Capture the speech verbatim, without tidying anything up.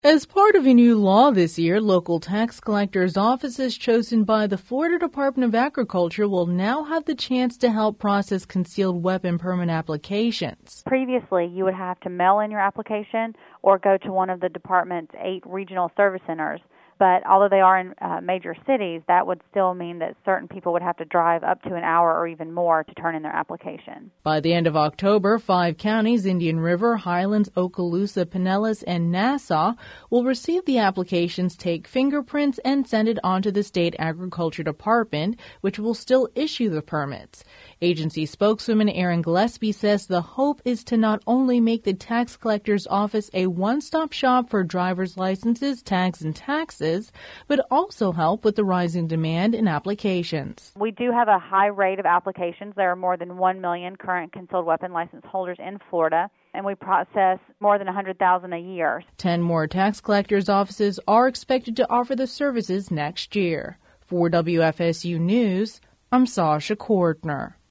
As part of a new law this year, local tax collectors' offices chosen by the Florida Department of Agriculture will now have the chance to help process concealed weapon permit applications. Previously, you would have to mail in your application or go to one of the department's eight regional service centers. But although they are in uh, major cities, that would still mean that certain people would have to drive up to an hour or even more to turn in their application. By the end of October, five counties, Indian River, Highlands, Okaloosa, Pinellas, and Nassau, will receive the applications, take fingerprints, and send it on to the state agriculture department, which will still issue the permits. Agency spokeswoman Erin Gillespie says the hope is to not only make the tax collector's office a one-stop shop for driver's licenses, tags, and taxes, but also help with the rising demand in applications. We do have a high rate of applications. There are more than one million current concealed weapon license holders in Florida, and we process more than one hundred thousand a year. Ten more tax collectors' offices are expected to offer the services next year. For W F S U News, I'm Sasha Cordner.